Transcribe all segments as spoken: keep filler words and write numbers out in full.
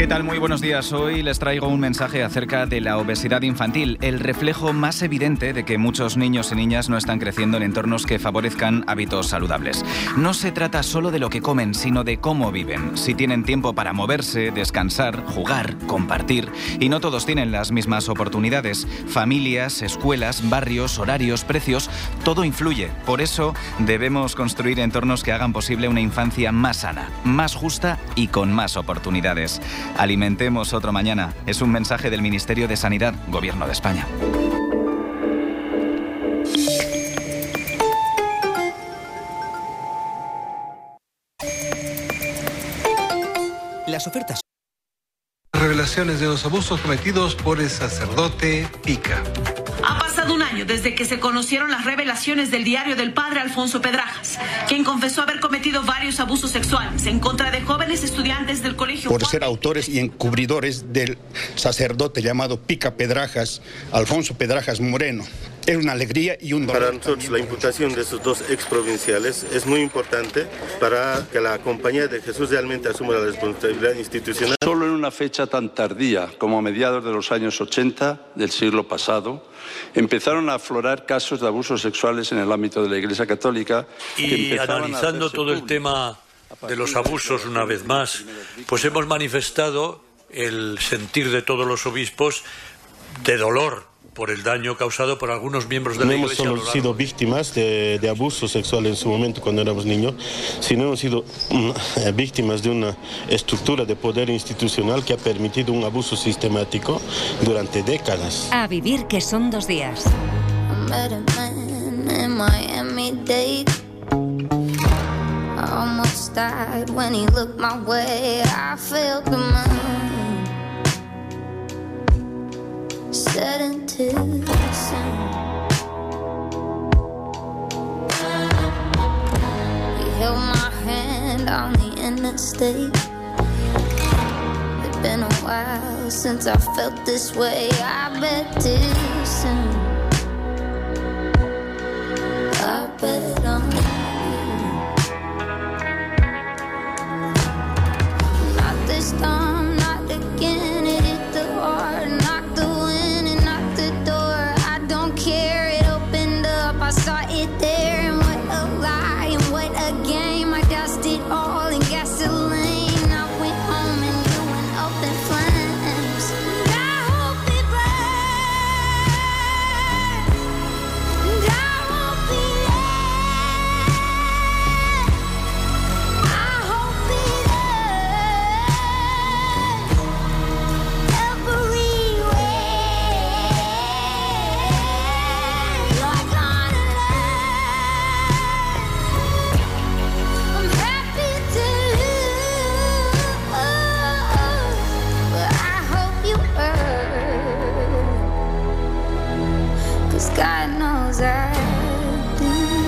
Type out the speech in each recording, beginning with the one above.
¿Qué tal? Muy buenos días. Hoy les traigo un mensaje acerca de la obesidad infantil, el reflejo más evidente de que muchos niños y niñas no están creciendo en entornos que favorezcan hábitos saludables. No se trata solo de lo que comen, sino de cómo viven. Si tienen tiempo para moverse, descansar, jugar, compartir. Y no todos tienen las mismas oportunidades. Familias, escuelas, barrios, horarios, precios, todo influye. Por eso debemos construir entornos que hagan posible una infancia más sana, más justa y con más oportunidades. Alimentemos otro mañana. Es un mensaje del Ministerio de Sanidad, Gobierno de España. Las ofertas. Revelaciones de los abusos cometidos por el sacerdote Pica. Ha pasado un año desde que se conocieron las revelaciones del diario del padre Alfonso Pedrajas, quien confesó haber cometido varios abusos sexuales en contra de jóvenes estudiantes del colegio. Por ser autores y encubridores del sacerdote llamado Pica Pedrajas, Alfonso Pedrajas Moreno. Es una alegría y un dolor. Para nosotros la imputación de esos dos exprovinciales es muy importante para que la Compañía de Jesús realmente asuma la responsabilidad institucional. Solo en una fecha tan tardía como a mediados de los años ochenta del siglo pasado, empezaron a aflorar casos de abusos sexuales en el ámbito de la Iglesia Católica. Y analizando todo el tema de los abusos una vez más, pues hemos manifestado el sentir de todos los obispos de dolor por el daño causado por algunos miembros de la Iglesia. No hemos solo sido víctimas de, de abuso sexual en su momento cuando éramos niños, sino hemos sido um, víctimas de una estructura de poder institucional que ha permitido un abuso sistemático durante décadas. A vivir, que son dos días. Set into the sun. He held my hand on the interstate. It's been a while since I felt this way. I bet too soon. I bet on you. Not this time, not again. It hit the heart. I saw it there, and what a lie, and what a game. I doused it all in gasoline. I went home and you went up in flames. I hope it burns, and I won't be there. I hope it hurts everywhere. You're gone. God knows I do.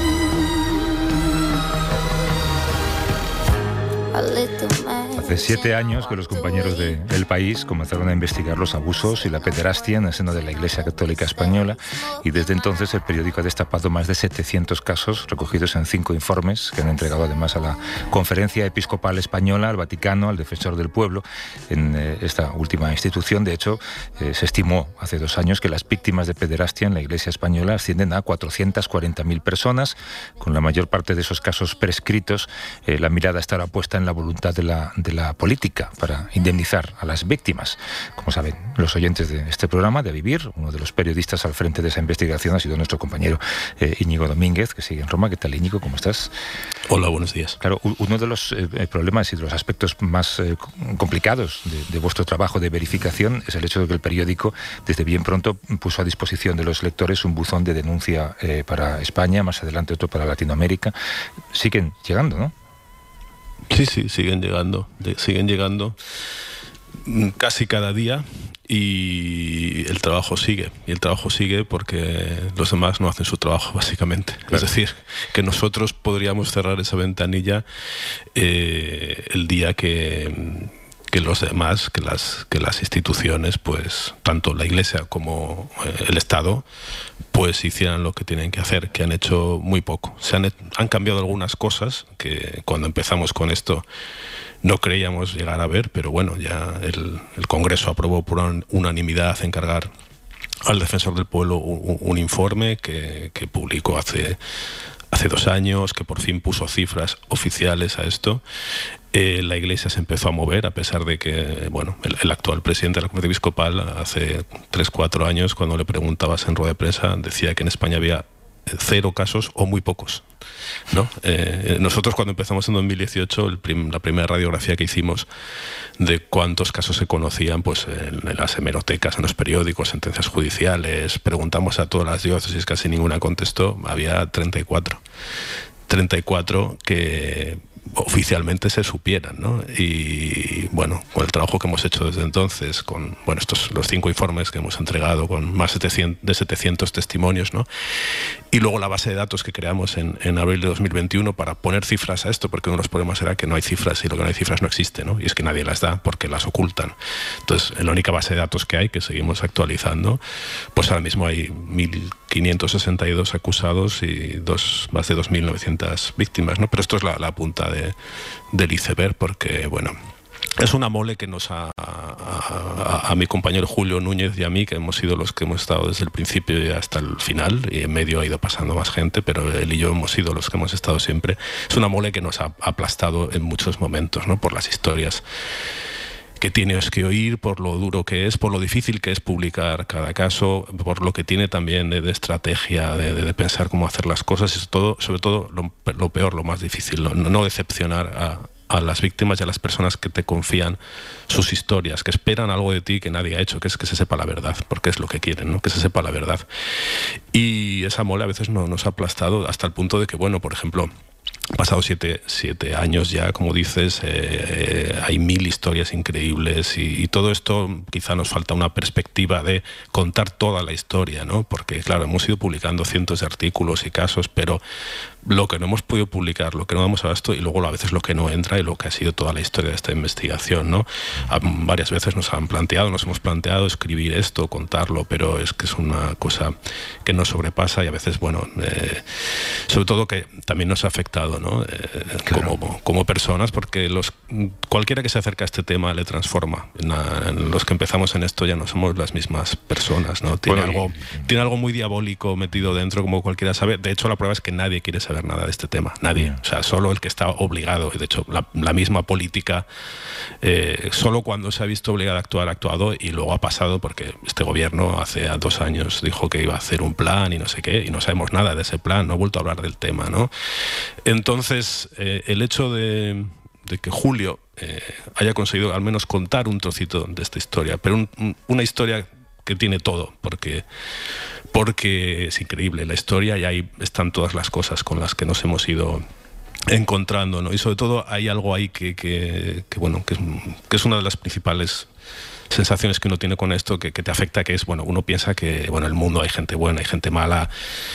A little man. Hace siete años que los compañeros de El País comenzaron a investigar los abusos y la pederastia en el seno de la Iglesia Católica Española, y desde entonces el periódico ha destapado más de setecientos casos recogidos en cinco informes que han entregado además a la Conferencia Episcopal Española, al Vaticano, al Defensor del Pueblo. En eh, esta última institución, de hecho, eh, se estimó hace dos años que las víctimas de pederastia en la Iglesia Española ascienden a cuatrocientas cuarenta mil personas. Con la mayor parte de esos casos prescritos, eh, la mirada estará puesta en la voluntad de la, de la política para indemnizar a las víctimas. Como saben los oyentes de este programa, de Vivir, uno de los periodistas al frente de esa investigación ha sido nuestro compañero eh, Íñigo Domínguez, que sigue en Roma. ¿Qué tal, Íñigo? ¿Cómo estás? Hola, buenos días. Claro, uno de los eh, problemas y de los aspectos más eh, complicados de, de vuestro trabajo de verificación es el hecho de que el periódico desde bien pronto puso a disposición de los lectores un buzón de denuncia eh, para España, más adelante otro para Latinoamérica. Siguen llegando, ¿no? Sí, sí, siguen llegando, de, siguen llegando casi cada día, y el trabajo sigue, y el trabajo sigue porque los demás no hacen su trabajo, básicamente. Claro. Es decir, que nosotros podríamos cerrar esa ventanilla eh, el día que, que los demás, que las, que las instituciones, pues tanto la Iglesia como eh, el Estado, pues hicieran lo que tienen que hacer, que han hecho muy poco. Se han, han cambiado algunas cosas que cuando empezamos con esto no creíamos llegar a ver, pero bueno, ya el, el Congreso aprobó por unanimidad encargar al Defensor del Pueblo un, un informe que, que publicó hace, hace dos años, que por fin puso cifras oficiales a esto. Eh, la Iglesia se empezó a mover, a pesar de que, bueno, el, el actual presidente de la Conferencia Episcopal, hace tres, cuatro años, cuando le preguntabas en rueda de prensa, decía que en España había cero casos o muy pocos, ¿no? Eh, nosotros cuando empezamos en dos mil dieciocho, el prim, la primera radiografía que hicimos de cuántos casos se conocían, pues en, en las hemerotecas, en los periódicos, sentencias judiciales, preguntamos a todas las diócesis, casi ninguna contestó, había treinta y cuatro. treinta y cuatro que oficialmente se supieran, ¿no? Y bueno, con el trabajo que hemos hecho desde entonces, con bueno, estos los cinco informes que hemos entregado, con más de setecientos testimonios, ¿no? Y luego la base de datos que creamos en, en abril de dos mil veintiuno para poner cifras a esto, porque uno de los problemas era que no hay cifras y lo que no hay cifras no existe, ¿no? Y es que nadie las da porque las ocultan. Entonces, en la única base de datos que hay, que seguimos actualizando, pues ahora mismo hay mil quinientos sesenta y dos acusados y dos, más de dos mil novecientas víctimas, ¿no? Pero esto es la, la punta de, del iceberg, porque, bueno, es una mole que nos ha, a, a, a mi compañero Julio Núñez y a mí, que hemos sido los que hemos estado desde el principio y hasta el final, y en medio ha ido pasando más gente, pero él y yo hemos sido los que hemos estado siempre. Es una mole que nos ha aplastado en muchos momentos, ¿no? Por las historias que tienes que oír, por lo duro que es, por lo difícil que es publicar cada caso, por lo que tiene también de, de estrategia, de, de pensar cómo hacer las cosas, y sobre todo, sobre todo lo, lo peor, lo más difícil, no, no decepcionar a, a las víctimas y a las personas que te confían sus historias, que esperan algo de ti que nadie ha hecho, que es que se sepa la verdad, porque es lo que quieren, ¿no? Que se sepa la verdad. Y esa mole a veces no, nos ha aplastado hasta el punto de que, bueno, por ejemplo, pasados siete, siete años ya, como dices, eh, eh, hay mil historias increíbles y, y todo esto quizá nos falta una perspectiva de contar toda la historia, ¿no? Porque, claro, hemos ido publicando cientos de artículos y casos, pero lo que no hemos podido publicar, lo que no damos abasto, y luego a veces lo que no entra y lo que ha sido toda la historia de esta investigación, ¿no? A, varias veces nos han planteado, nos hemos planteado escribir esto, contarlo, pero es que es una cosa que nos sobrepasa y a veces, bueno, eh, sobre todo que también nos ha afectado, ¿no? Eh, claro. como, como personas, porque los, cualquiera que se acerca a este tema le transforma. En, la, en los que empezamos en esto ya no somos las mismas personas, ¿no? Tiene, bueno, algo, y... tiene algo muy diabólico metido dentro, como cualquiera sabe. De hecho, la prueba es que nadie quiere saber nada de este tema, nadie, o sea, solo el que está obligado, y de hecho la, la misma política, eh, solo cuando se ha visto obligada a actuar, ha actuado, y luego ha pasado porque este gobierno hace dos años dijo que iba a hacer un plan y no sé qué, y no sabemos nada de ese plan, no ha vuelto a hablar del tema, ¿no? Entonces, eh, el hecho de, de que Julio eh, haya conseguido al menos contar un trocito de esta historia, pero un, un, una historia que tiene todo, porque porque es increíble la historia y ahí están todas las cosas con las que nos hemos ido encontrando, ¿no? Y sobre todo hay algo ahí que, que, que bueno, que es, que es una de las principales sensaciones que uno tiene con esto, que, que te afecta, que es, bueno, uno piensa que, bueno, en el mundo hay gente buena, hay gente mala,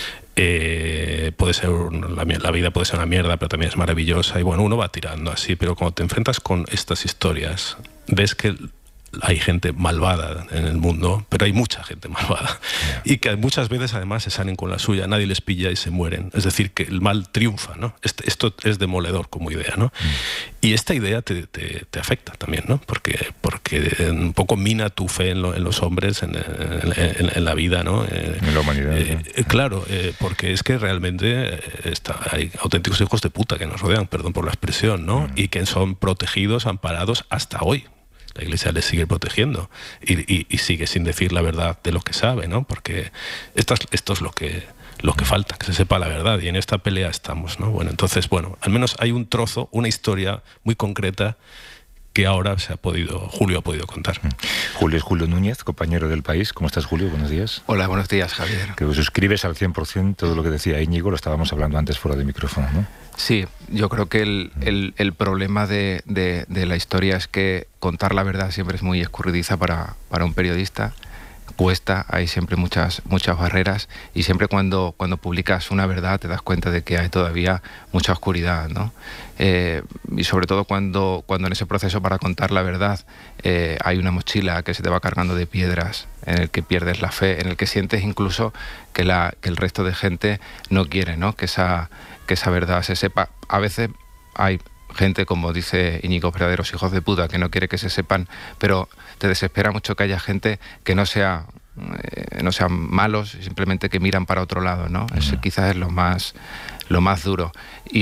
eh, puede ser la, la vida puede ser una mierda, pero también es maravillosa, y bueno, uno va tirando así, pero cuando te enfrentas con estas historias, ves que hay gente malvada en el mundo, pero hay mucha gente malvada, yeah. Y que muchas veces además se salen con la suya, nadie les pilla y se mueren, es decir, que el mal triunfa, ¿no? Este, esto es demoledor como idea, ¿no? Mm. Y esta idea te, te, te afecta también, ¿no? Porque, porque un poco mina tu fe en, lo, en los hombres, en, en, en, en la vida, ¿no? En la humanidad. Eh, ¿no? Claro, eh, porque es que realmente está, hay auténticos hijos de puta que nos rodean, perdón por la expresión, ¿no? Mm. Y que son protegidos, amparados hasta hoy. La Iglesia les sigue protegiendo y, y, y sigue sin decir la verdad de lo que sabe, ¿no? Porque esto es, esto es lo que, lo que falta, que se sepa la verdad, y en esta pelea estamos, ¿no? Bueno, entonces, bueno, al menos hay un trozo, una historia muy concreta que ahora se ha podido, Julio ha podido contar. Julio es Julio Núñez, compañero del País. ¿Cómo estás, Julio? Buenos días. Hola, buenos días, Javier. Creo que suscribes al cien por ciento todo lo que decía Íñigo, lo estábamos hablando antes fuera de micrófono, ¿no? Sí, yo creo que el, el, el problema de, de, de la historia es que contar la verdad siempre es muy escurridiza para, para un periodista. cuesta, hay siempre muchas, muchas barreras, y siempre cuando, cuando publicas una verdad te das cuenta de que hay todavía mucha oscuridad, ¿no? Eh, y sobre todo cuando, cuando en ese proceso para contar la verdad eh, hay una mochila que se te va cargando de piedras, en el que pierdes la fe, en el que sientes incluso que, la, que el resto de gente no quiere, ¿no? Que esa, que esa verdad se sepa. A veces hay gente, como dice Íñigo, verdaderos hijos de puta, que no quiere que se sepan, pero te desespera mucho que haya gente que no sea eh, no sean malos, simplemente que miran para otro lado, ¿no? Eso quizás es lo más lo más duro,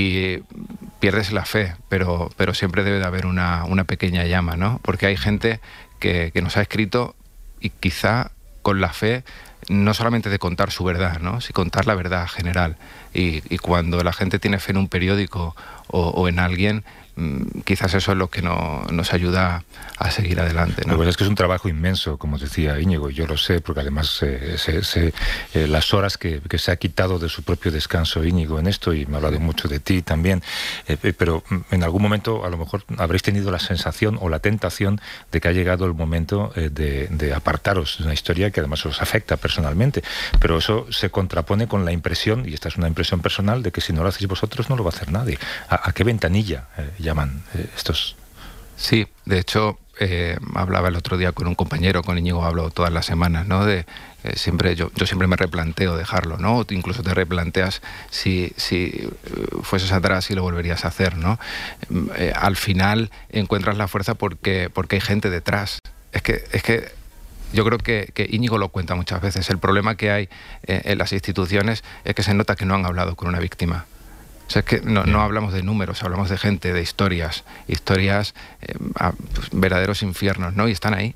y pierdes la fe, pero, pero siempre debe de haber una, una pequeña llama, ¿no? Porque hay gente que, que nos ha escrito y quizá con la fe no solamente de contar su verdad, ¿no? Sino contar la verdad general, y, y cuando la gente tiene fe en un periódico o, o en alguien, quizás eso es lo que no, nos ayuda a seguir adelante, ¿no? La verdad es que es un trabajo inmenso, como decía Íñigo, yo lo sé, porque además eh, sé, sé, eh, las horas que, que se ha quitado de su propio descanso Íñigo en esto, y me ha hablado mucho de ti también, eh, pero en algún momento a lo mejor habréis tenido la sensación o la tentación de que ha llegado el momento eh, de, de apartaros de una historia que además os afecta personalmente, pero eso se contrapone con la impresión, y esta es una impresión personal, de que si no lo hacéis vosotros no lo va a hacer nadie. ¿A, a qué ventanilla eh, llaman eh, estos? Sí, de hecho, eh, hablaba el otro día con un compañero, con Íñigo hablo todas las semanas, ¿no? De, eh, siempre, yo, yo siempre me replanteo dejarlo, ¿no? Incluso te replanteas si, si fueses atrás y lo volverías a hacer, ¿no? Eh, al final encuentras la fuerza porque, porque hay gente detrás. Es que, es que yo creo que, que Íñigo lo cuenta muchas veces. El problema que hay eh, en las instituciones es que se nota que no han hablado con una víctima. O sea, es que no, no hablamos de números, hablamos de gente, de historias, historias, eh, a, pues, verdaderos infiernos, ¿no? Y están ahí.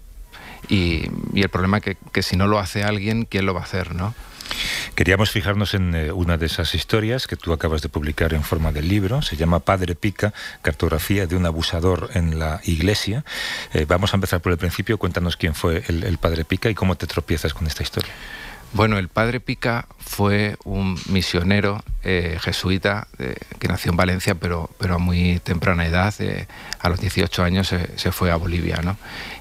Y, y el problema es que, que si no lo hace alguien, ¿quién lo va a hacer, no? Queríamos fijarnos en eh, una de esas historias que tú acabas de publicar en forma de libro. Se llama Padre Pica, cartografía de un abusador en la Iglesia. Eh, vamos a empezar por el principio. Cuéntanos quién fue el, el Padre Pica y cómo te tropiezas con esta historia. Bueno, el Padre Pica fue un misionero eh, jesuita eh, que nació en Valencia, pero, pero a muy temprana edad, eh, a los dieciocho años se, se fue a Bolivia, ¿no?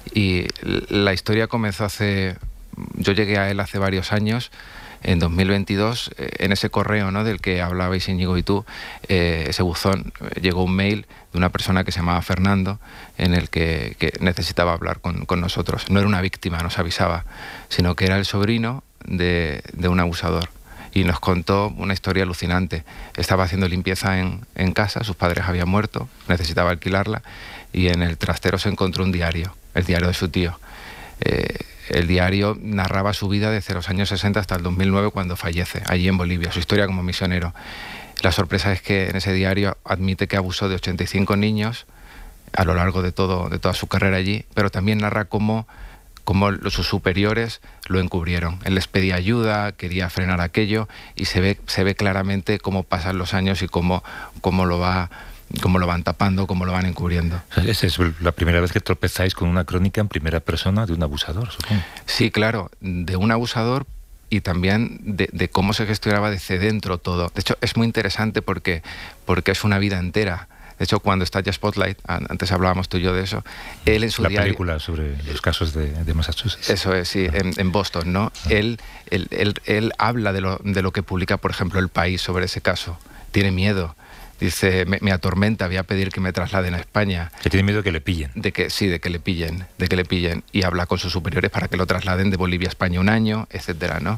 Y la historia comenzó hace... Yo llegué a él hace varios años, en dos mil veintidós, eh, en ese correo, ¿no?, del que hablabais Íñigo y tú, eh, ese buzón, eh, llegó un mail de una persona que se llamaba Fernando, en el que, que necesitaba hablar con, con nosotros. No era una víctima, nos avisaba, sino que era el sobrino de, de un abusador, y nos contó una historia alucinante. Estaba haciendo limpieza en, en casa, sus padres habían muerto, necesitaba alquilarla, y en el trastero se encontró un diario, el diario de su tío. Eh, el diario narraba su vida desde los años sesenta hasta el dos mil nueve, cuando fallece, allí en Bolivia, su historia como misionero. La sorpresa es que en ese diario admite que abusó de ochenta y cinco niños a lo largo de, todo, de toda su carrera allí, pero también narra cómo cómo sus superiores lo encubrieron. Él les pedía ayuda, quería frenar aquello, y se ve, se ve claramente cómo pasan los años y cómo, cómo, lo va, cómo lo van tapando, cómo lo van encubriendo. Esa es la primera vez que tropezáis con una crónica en primera persona de un abusador, supongo. Sí, claro, de un abusador, y también de, de cómo se gestionaba desde dentro todo. De hecho, es muy interesante porque, porque es una vida entera. De hecho, cuando estalla Spotlight, antes hablábamos tú y yo de eso, él en su la diario... La película sobre los casos de, de Massachusetts. Eso es, sí, en, en Boston, ¿no? Ah. Él, él, él, él habla de lo, de lo que publica, por ejemplo, El País sobre ese caso. Tiene miedo. Dice, me, me atormenta, voy a pedir que me trasladen a España. Que tiene miedo de que le pillen. De que, sí, de que le pillen, de que le pillen. Y habla con sus superiores para que lo trasladen de Bolivia a España un año, etcétera, ¿no?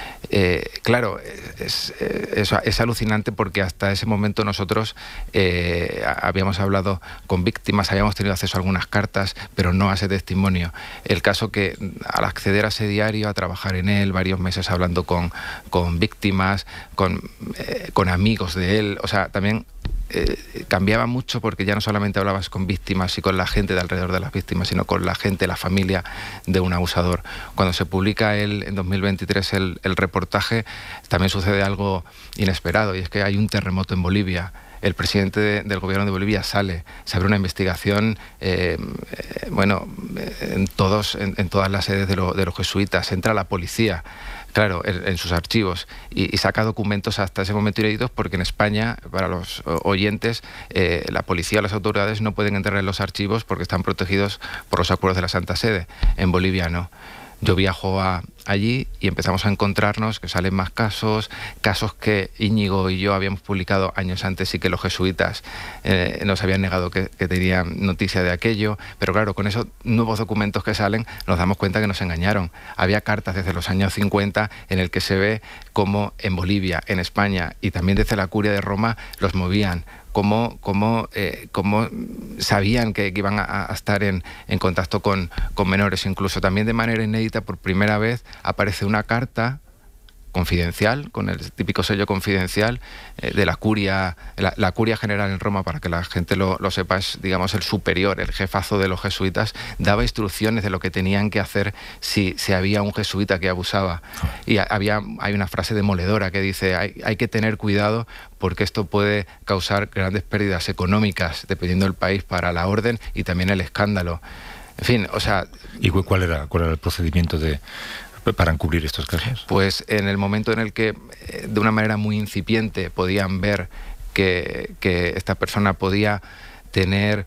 Eh, claro, es, es, es alucinante porque hasta ese momento nosotros eh, habíamos hablado con víctimas, habíamos tenido acceso a algunas cartas, pero no a ese testimonio. El caso que al acceder a ese diario, a trabajar en él, varios meses hablando con, con víctimas, con, eh, con amigos de él, o sea, también... Eh, cambiaba mucho porque ya no solamente hablabas con víctimas y con la gente de alrededor de las víctimas, sino con la gente, la familia de un abusador. Cuando se publica el, en dos mil veintitrés el, el reportaje, también sucede algo inesperado, y es que hay un terremoto en Bolivia. El presidente de, del gobierno de Bolivia sale, se abre una investigación, eh, eh, bueno, en, todos, en, en todas las sedes de, lo, de los jesuitas, entra la policía, claro, en, en sus archivos, y, y saca documentos hasta ese momento inéditos, porque en España, para los oyentes, eh, la policía o las autoridades no pueden entrar en los archivos porque están protegidos por los acuerdos de la Santa Sede. En Bolivia no. yo viajo a, allí y empezamos a encontrarnos que salen más casos, casos que Íñigo y yo habíamos publicado años antes y que los jesuitas eh, nos habían negado que, que tenían noticia de aquello, pero claro, con esos nuevos documentos que salen nos damos cuenta que nos engañaron. Había cartas desde los años cincuenta en el que se ve cómo en Bolivia, en España y también desde la Curia de Roma los movían, cómo, cómo, eh, cómo sabían que, que iban a, a estar en, en contacto con, con menores. Incluso también de manera inédita, por primera vez, aparece una carta confidencial, con el típico sello confidencial eh, de la curia, la, la curia general en Roma, para que la gente lo, lo sepa, es, digamos, el superior, el jefazo de los jesuitas, daba instrucciones de lo que tenían que hacer si, si había un jesuita que abusaba. Y había, hay una frase demoledora que dice, hay, hay que tener cuidado porque esto puede causar grandes pérdidas económicas, dependiendo del país, para la orden y también el escándalo. En fin, o sea... ¿Y cuál era, cuál era el procedimiento de... para encubrir estos casos? Pues en el momento en el que de una manera muy incipiente podían ver que, que esta persona podía tener,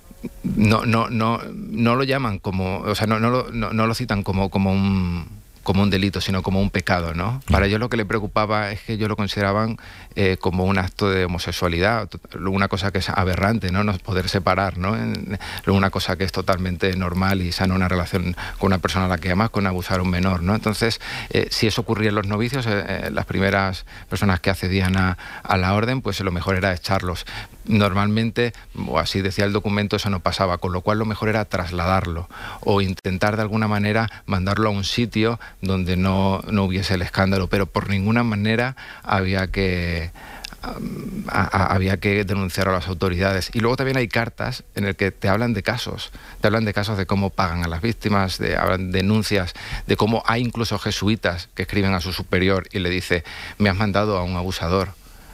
no, no, no, no lo llaman como, o sea, no, no, lo, no, no lo citan como, como un como un delito, sino como un pecado, ¿no? Para ellos lo que le preocupaba es que ellos lo consideraban eh, como un acto de homosexualidad, una cosa que es aberrante, ¿no? No poder separar, ¿no? Una cosa que es totalmente normal y sana una relación con una persona a la que amas, con abusar a un menor, ¿no? Entonces, eh, si eso ocurría en los novicios, eh, las primeras personas que accedían a, a la orden, pues lo mejor era echarlos. Normalmente, o así decía el documento, eso no pasaba, con lo cual lo mejor era trasladarlo o intentar de alguna manera mandarlo a un sitio donde no, no hubiese el escándalo, pero por ninguna manera había que, a, a, había que denunciar a las autoridades. Y luego también hay cartas en las que te hablan de casos, te hablan de casos de cómo pagan a las víctimas, de, hablan de denuncias, de cómo hay incluso jesuitas que escriben a su superior y le dice, me has mandado a un abusador,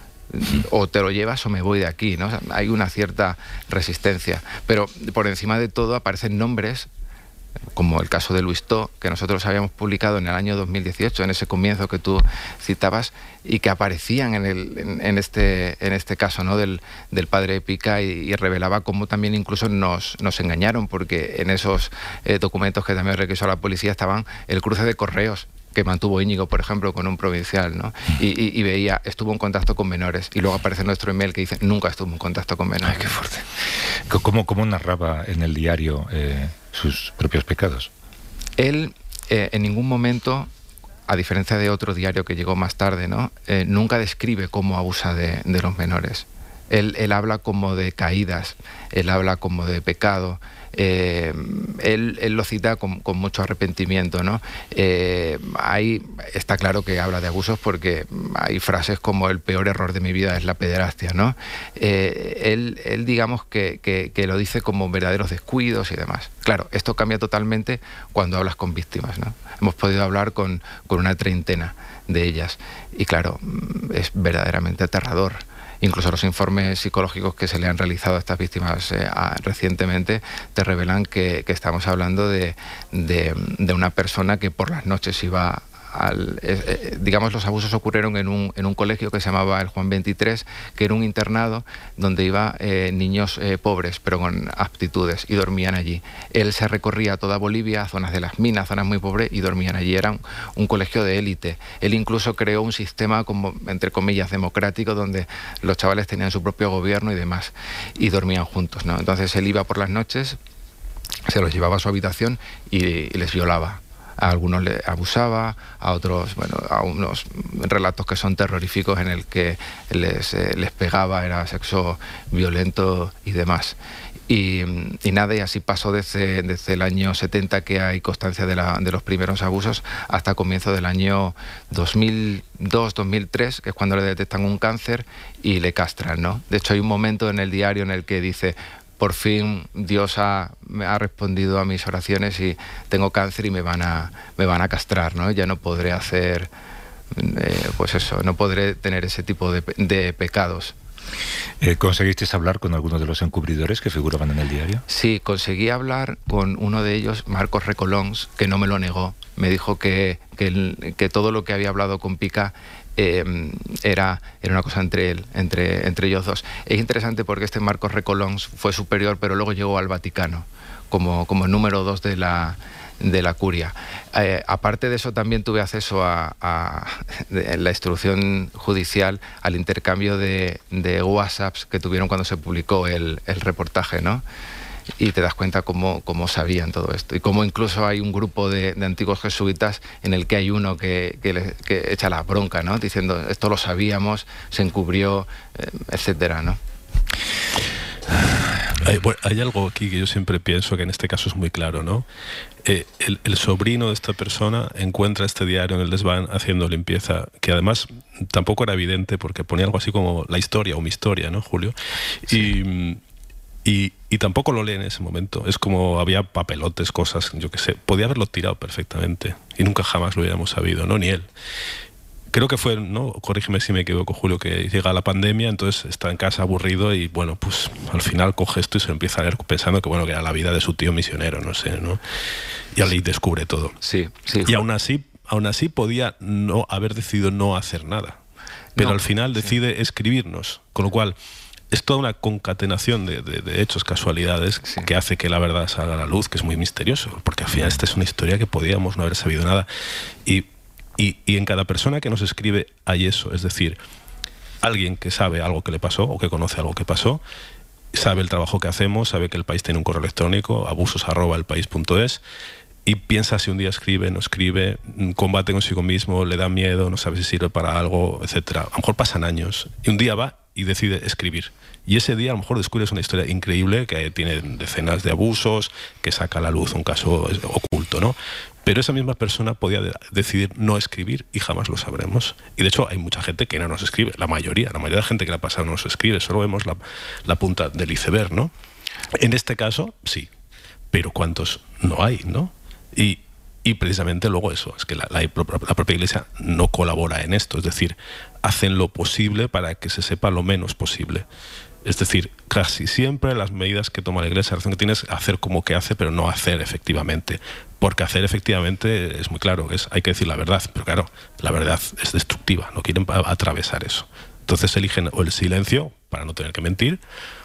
o te lo llevas o me voy de aquí, ¿no? O sea, hay una cierta resistencia, pero por encima de todo aparecen nombres como el caso de Luis To, que nosotros habíamos publicado en el año dos mil dieciocho, en ese comienzo que tú citabas, y que aparecían en, el, en, en, este, en este caso, ¿no? del, del padre Pica, y, y revelaba cómo también incluso nos, nos engañaron, porque en esos eh, documentos que también requisó la policía estaban el cruce de correos que mantuvo Íñigo, por ejemplo, con un provincial, ¿no? Y, y, y veía, estuvo en contacto con menores, y luego aparece nuestro email que dice, nunca estuvo en contacto con menores. Ay, qué fuerte. ¿Cómo, cómo narraba en el diario eh, sus propios pecados? Él, eh, en ningún momento, a diferencia de otro diario que llegó más tarde, ¿no? Eh, nunca describe cómo abusa de, de los menores. Él, él habla como de caídas, él habla como de pecado. Eh, él, él lo cita con, con mucho arrepentimiento, ¿no? Eh, ahí está claro que habla de abusos porque hay frases como el peor error de mi vida es la pederastia, ¿no? Eh, él, él digamos que, que, que lo dice como verdaderos descuidos y demás. Claro, esto cambia totalmente cuando hablas con víctimas, ¿no? Hemos podido hablar con, con una treintena de ellas y claro, es verdaderamente aterrador. Incluso los informes psicológicos que se le han realizado a estas víctimas eh, a, recientemente te revelan que, que estamos hablando de, de, de una persona que por las noches iba al... Eh, eh, digamos, los abusos ocurrieron en un, en un colegio que se llamaba el Juan veintitrés, que era un internado donde iba eh, niños eh, pobres, pero con aptitudes, y dormían allí. Él se recorría toda Bolivia, zonas de las minas, zonas muy pobres, y dormían allí. Era un, un colegio de élite. Él incluso creó un sistema, como entre comillas, democrático, donde los chavales tenían su propio gobierno y demás, y dormían juntos, ¿no? Entonces él iba por las noches, se los llevaba a su habitación y, y les violaba. A algunos le abusaba, a otros, bueno, a unos relatos que son terroríficos en el que les, eh, les pegaba, era sexo violento y demás. Y, y nada, y así pasó desde, desde el año setenta, que hay constancia de, la, de los primeros abusos, hasta comienzo del año dos mil dos, dos mil tres, que es cuando le detectan un cáncer y le castran, ¿no? De hecho hay un momento en el diario en el que dice, por fin Dios ha, me ha respondido a mis oraciones y tengo cáncer y me van a, me van a castrar, ¿no? Ya no podré hacer, eh, pues eso, no podré tener ese tipo de, de pecados. Eh, ¿Conseguisteis hablar con algunos de los encubridores que figuraban en el diario? Sí, conseguí hablar con uno de ellos, Marcos Recolons, que no me lo negó. Me dijo que, que, el, que todo lo que había hablado con Pica Eh, era, era una cosa entre él, entre, entre ellos dos. Es interesante porque este Marcos Recolons fue superior, pero luego llegó al Vaticano como, como número dos de la, de la curia. Eh, aparte de eso, también tuve acceso a, a la instrucción judicial al intercambio de, de WhatsApps que tuvieron cuando se publicó el, el reportaje, ¿no? Y te das cuenta cómo, cómo sabían todo esto y cómo incluso hay un grupo de, de antiguos jesuitas en el que hay uno que, que, le, que echa la bronca, ¿no? Diciendo, esto lo sabíamos, se encubrió, eh, etcétera, ¿no? Hay, bueno, hay algo aquí que yo siempre pienso que en este caso es muy claro, ¿no? Eh, el, el sobrino de esta persona encuentra este diario en el desván haciendo limpieza, que además tampoco era evidente porque ponía algo así como la historia o mi historia, ¿no, Julio? Sí. Y... Y, y tampoco lo lee en ese momento. Es como había papelotes, cosas, yo qué sé. Podía haberlo tirado perfectamente y nunca jamás lo hubiéramos sabido, no ni él. Creo que fue, ¿no? Corrígeme si me equivoco, Julio, que llega la pandemia, entonces está en casa aburrido y bueno, pues al final coge esto y se lo empieza a leer pensando que bueno, que era la vida de su tío misionero, no sé, ¿no? Y ahí descubre todo. Sí, sí. Y aún así, aún así podía no haber decidido no hacer nada. Pero no, al final decide sí. escribirnos, con lo cual es toda una concatenación de, de, de hechos, casualidades, sí. que hace que la verdad salga a la luz, que es muy misterioso, porque al final esta es una historia que podíamos no haber sabido nada. Y, y, y en cada persona que nos escribe hay eso, es decir, alguien que sabe algo que le pasó o que conoce algo que pasó, sabe el trabajo que hacemos, sabe que El País tiene un correo electrónico, abusos arroba elpaís punto es, y piensa si un día escribe, no escribe, combate consigo mismo, le da miedo, no sabe si sirve para algo, etcétera. A lo mejor pasan años y un día va y decide escribir. Y ese día a lo mejor descubres una historia increíble que tiene decenas de abusos, que saca a la luz un caso oculto, ¿no? Pero esa misma persona podía de decidir no escribir y jamás lo sabremos. Y de hecho hay mucha gente que no nos escribe, la mayoría, la mayoría de la gente que le ha pasado no nos escribe, solo vemos la, la punta del iceberg, ¿no? En este caso, sí, pero ¿cuántos no hay, no? Y, y precisamente luego eso, es que la, la, la propia Iglesia no colabora en esto, es decir, hacen lo posible para que se sepa lo menos posible. Es decir, casi siempre las medidas que toma la Iglesia, la razón que tiene es hacer como que hace, pero no hacer efectivamente. Porque hacer efectivamente es muy claro, es, hay que decir la verdad, pero claro, la verdad es destructiva, no quieren atravesar eso. Entonces eligen o el silencio para no tener que mentir,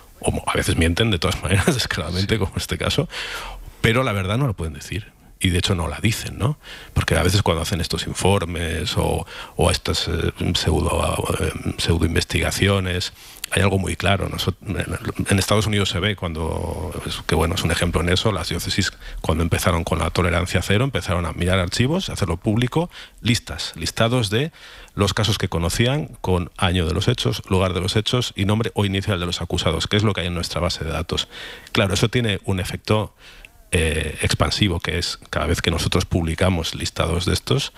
o a veces mienten de todas maneras, descaradamente, sí. como en este caso, pero la verdad no lo pueden decir. Y de hecho no la dicen, ¿no? Porque a veces cuando hacen estos informes o, o estas eh, pseudo, eh, pseudo investigaciones, hay algo muy claro. Nosotros, en Estados Unidos se ve cuando, que bueno, es un ejemplo en eso, las diócesis cuando empezaron con la tolerancia cero, empezaron a mirar archivos, a hacerlo público, listas, listados de los casos que conocían con año de los hechos, lugar de los hechos y nombre o inicial de los acusados, que es lo que hay en nuestra base de datos. Claro, eso tiene un efecto Eh, expansivo, que es cada vez que nosotros publicamos listados de estos,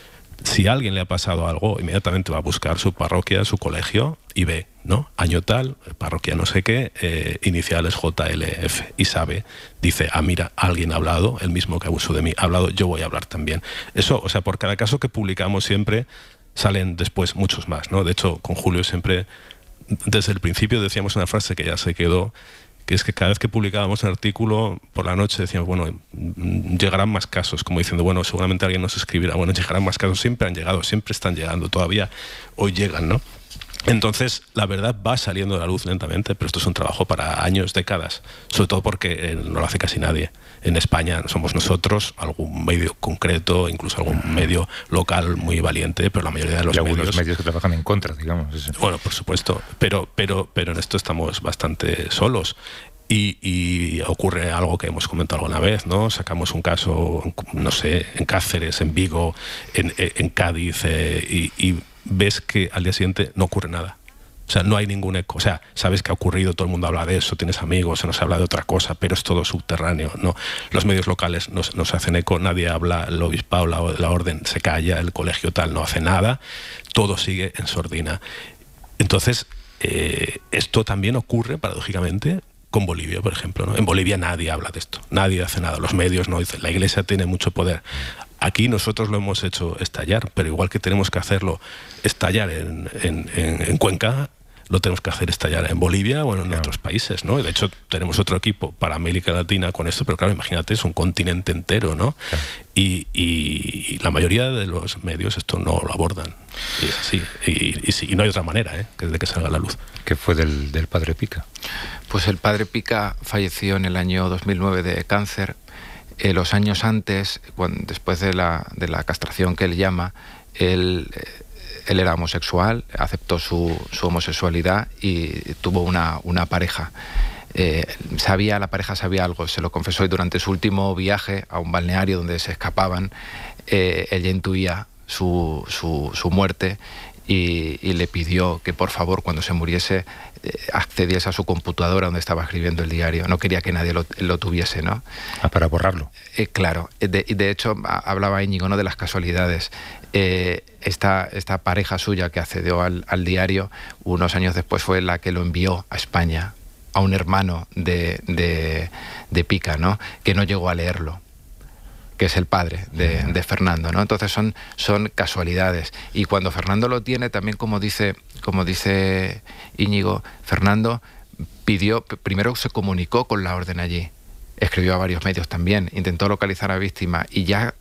si a alguien le ha pasado algo, inmediatamente va a buscar su parroquia, su colegio y ve, ¿no? Año tal, parroquia no sé qué, eh, iniciales J L F y sabe, dice, ah mira, alguien ha hablado, el mismo que abusó de mí ha hablado, yo voy a hablar también. Eso, o sea, por cada caso que publicamos siempre salen después muchos más, ¿no? De hecho, con Julio siempre, desde el principio decíamos una frase que ya se quedó, que es que cada vez que publicábamos un artículo por la noche decíamos, bueno, llegarán más casos, como diciendo, bueno, seguramente alguien nos escribirá, bueno, llegarán más casos, siempre han llegado, siempre están llegando, todavía hoy llegan, ¿no? Entonces, la verdad va saliendo de la luz lentamente, pero esto es un trabajo para años, décadas, sobre todo porque eh, no lo hace casi nadie. En España somos nosotros, algún medio concreto, incluso algún medio local muy valiente, pero la mayoría de los y algunos medios... medios que trabajan en contra, digamos. Eso. Bueno, por supuesto, pero, pero, pero en esto estamos bastante solos. Y, y ocurre algo que hemos comentado alguna vez, ¿no? Sacamos un caso, no sé, en Cáceres, en Vigo, en, en Cádiz, eh, y, y ves que al día siguiente no ocurre nada. O sea, no hay ningún eco. O sea, sabes que ha ocurrido, todo el mundo habla de eso, tienes amigos, se nos habla de otra cosa, pero es todo subterráneo, ¿no? Los medios locales no se hacen eco, nadie habla, el obispado, la, la orden se calla, el colegio tal no hace nada, todo sigue en sordina. Entonces, eh, esto también ocurre, paradójicamente, con Bolivia, por ejemplo, ¿no? En Bolivia nadie habla de esto, nadie hace nada, los medios no dicen, la Iglesia tiene mucho poder. Aquí nosotros lo hemos hecho estallar, pero igual que tenemos que hacerlo estallar en, en, en, en Cuenca, lo tenemos que hacer estallar en Bolivia o en claro. otros países, ¿no? De hecho, tenemos otro equipo para América Latina con esto, pero claro, imagínate, es un continente entero, ¿no? Claro. Y, y, y la mayoría de los medios esto no lo abordan. Y es así. Y, y, sí, y no hay otra manera, ¿eh? Que de que salga a la luz. ¿Qué fue del, del padre Pica? Pues el padre Pica falleció en el año dos mil nueve de cáncer. eh, los años antes, cuando, después de la, de la castración que él llama, él, él era homosexual, aceptó su, su homosexualidad y tuvo una, una pareja. Eh, sabía, la pareja sabía algo, se lo confesó, y durante su último viaje a un balneario donde se escapaban, eh, ella intuía su, su, su muerte y, y le pidió que por favor cuando se muriese eh, accediese a su computadora donde estaba escribiendo el diario. No quería que nadie lo, lo tuviese, ¿no? Ah, para borrarlo. Eh, claro, de, de hecho hablaba Íñigo, ¿no?, de las casualidades. Eh, esta, esta pareja suya que accedió al, al diario unos años después fue la que lo envió a España a un hermano de, de, de Pica, ¿no?, que no llegó a leerlo, que es el padre de, de Fernando, ¿no? Entonces son, son casualidades. Y cuando Fernando lo tiene, también como dice, como dice Íñigo, Fernando pidió, primero se comunicó con la orden allí, escribió a varios medios también, intentó localizar a víctimas y ya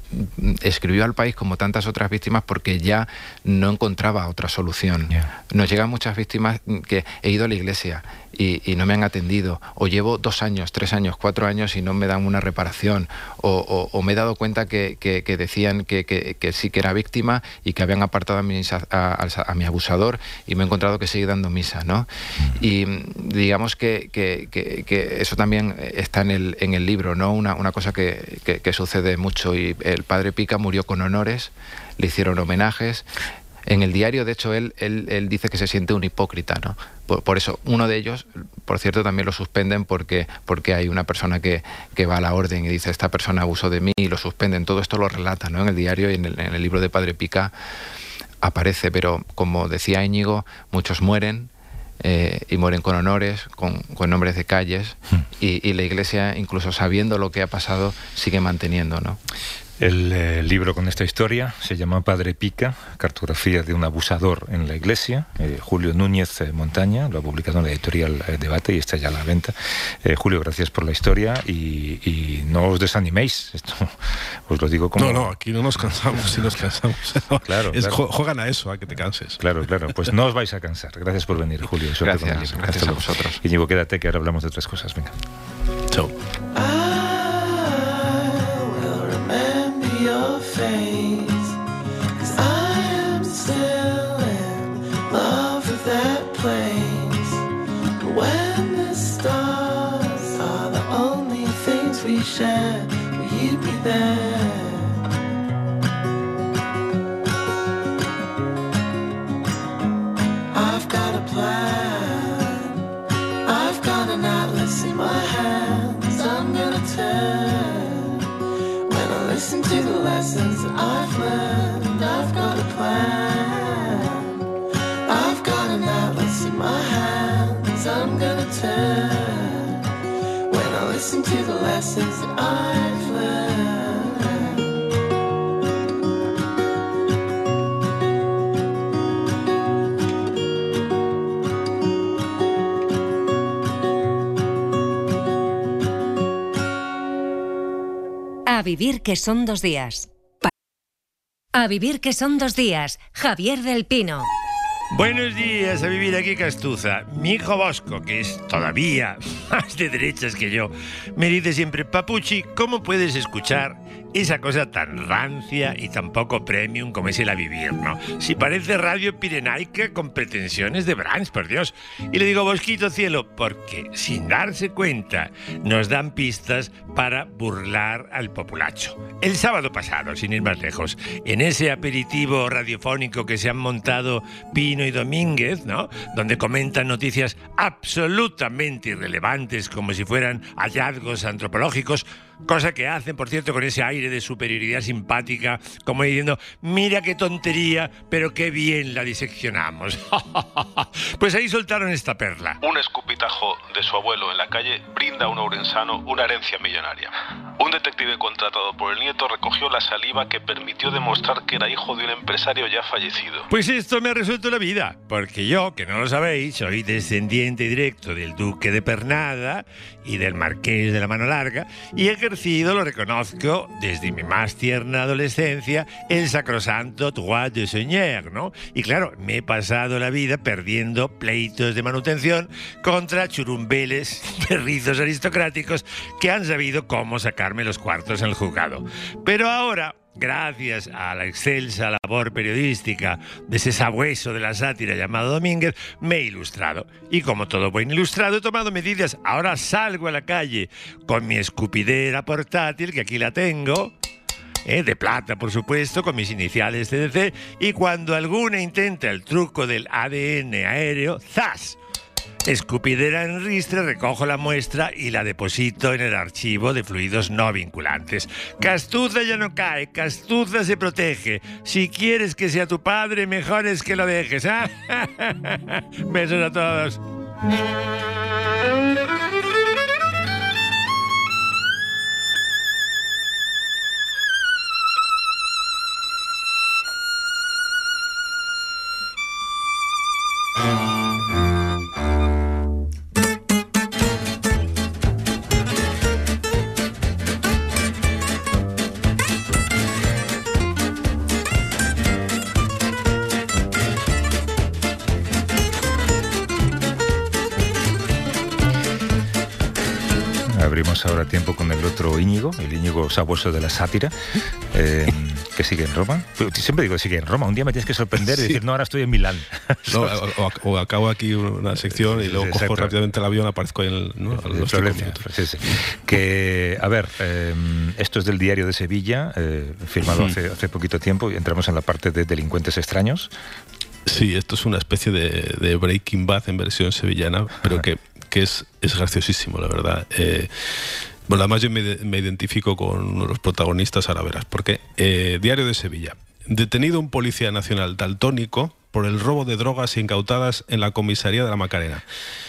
escribió al país como tantas otras víctimas porque ya no encontraba otra solución. Yeah. Nos llegan muchas víctimas que he ido a la iglesia y, y no me han atendido, o llevo dos años, tres años, cuatro años y no me dan una reparación, o, o, o me he dado cuenta que, que, que decían que, que, que sí que era víctima y que habían apartado a mi, a, a, a mi abusador y me he encontrado que sigue dando misa, ¿no? Y digamos que, que, que, que eso también está en el, en el libro, ¿no? Una, una cosa que, que, que sucede mucho, y el padre Pica murió con honores, le hicieron homenajes. En el diario, de hecho, él, él, él dice que se siente un hipócrita, ¿no? Por, por eso, uno de ellos, por cierto, también lo suspenden porque, porque hay una persona que, que va a la orden y dice, esta persona abusó de mí, y lo suspenden. Todo esto lo relata, ¿no?, en el diario, y en el, en el libro de padre Pica aparece, pero como decía Íñigo, muchos mueren, eh, y mueren con honores, con, con nombres de calles, y, y la Iglesia, incluso sabiendo lo que ha pasado, sigue manteniendo, ¿no? El eh, libro con esta historia se llama Padre Pica, cartografía de un abusador en la Iglesia. Eh, Julio Núñez eh, Montaña lo ha publicado en la editorial eh, Debate y está ya a la venta. Eh, Julio, gracias por la historia y, y no os desaniméis. Esto os lo digo como... No, no, aquí no nos cansamos, si nos cansamos. Claro, es, claro. Juegan a eso, a que te canses. Claro, claro. Pues no os vais a cansar. Gracias por venir, Julio. Gracias, gracias, gracias a vosotros. Íñigo, quédate que ahora hablamos de otras cosas. Venga. Chao. Your face, 'cause I am still in love with that place. When the stars are the only things we share, will you be there? I've got a plan, I've got an atlas in my hands, I'm gonna turn. Listen to the lessons that I've learned. I've got a plan, I've got an atlas in my hands, I'm gonna turn when I listen to the lessons that I've learned. A vivir que son dos días. A vivir que son dos días. Javier del Pino. Buenos días, a vivir aquí Castuza. Mi hijo Bosco, que es todavía más de derechas que yo, me dice siempre, Papuchi, ¿cómo puedes escuchar esa cosa tan rancia y tan poco premium como es el A Vivir, ¿no? Si parece radio pirenaica con pretensiones de Brands, por Dios. Y le digo, Bosquito cielo, porque sin darse cuenta nos dan pistas para burlar al populacho. El sábado pasado, sin ir más lejos, en ese aperitivo radiofónico que se han montado Pino y Domínguez, ¿no?, donde comentan noticias absolutamente irrelevantes como si fueran hallazgos antropológicos, cosa que hacen, por cierto, con ese aire de superioridad simpática, como diciendo, mira qué tontería, pero qué bien la diseccionamos. Pues ahí soltaron esta perla. Un escupitajo de su abuelo en la calle brinda a un ourensano una herencia millonaria. Un detective contratado por el nieto recogió la saliva que permitió demostrar que era hijo de un empresario ya fallecido. Pues esto me ha resuelto la vida, porque yo, que no lo sabéis, soy descendiente directo del duque de Pernada y del marqués de la Mano Larga, y he ejercido, lo reconozco, desde mi más tierna adolescencia, el sacrosanto droit de seigneur, ¿no? Y claro, me he pasado la vida perdiendo pleitos de manutención contra churumbeles de rizos aristocráticos que han sabido cómo sacar pagarme los cuartos en el juzgado. Pero ahora, gracias a la excelsa labor periodística de ese sabueso de la sátira llamado Domínguez, me he ilustrado. Y como todo buen ilustrado, he tomado medidas. Ahora salgo a la calle con mi escupidera portátil, que aquí la tengo, eh, de plata, por supuesto, con mis iniciales C D C, y cuando alguna intenta el truco del A D N aéreo, ¡zas! Escupidera en ristre, recojo la muestra y la deposito en el archivo de fluidos no vinculantes. Castuza ya no cae, Castuza se protege. Si quieres que sea tu padre, mejor es que lo dejes. ¿Ah? Besos a todos. Abrimos ahora tiempo con el otro Íñigo, el Íñigo sabueso de la sátira, eh, que sigue en Roma. Siempre digo que sigue en Roma. Un día me tienes que sorprender y sí. decir, no, ahora estoy en Milán. No, o, o acabo aquí una sección y luego sí, cojo exacto. rápidamente el avión, aparezco en el, ¿no? a los Florencia, sí, sí. Que, a ver, eh, esto es del Diario de Sevilla, eh, firmado hace, hace poquito tiempo, y entramos en la parte de delincuentes extraños. Sí, esto es una especie de, de Breaking Bad en versión sevillana, pero Ajá. que que es, es graciosísimo, la verdad. Eh, bueno, además yo me, me identifico con uno de los protagonistas, ahora verás, porque eh, Diario de Sevilla. Detenido un policía nacional daltónico por el robo de drogas incautadas en la comisaría de la Macarena.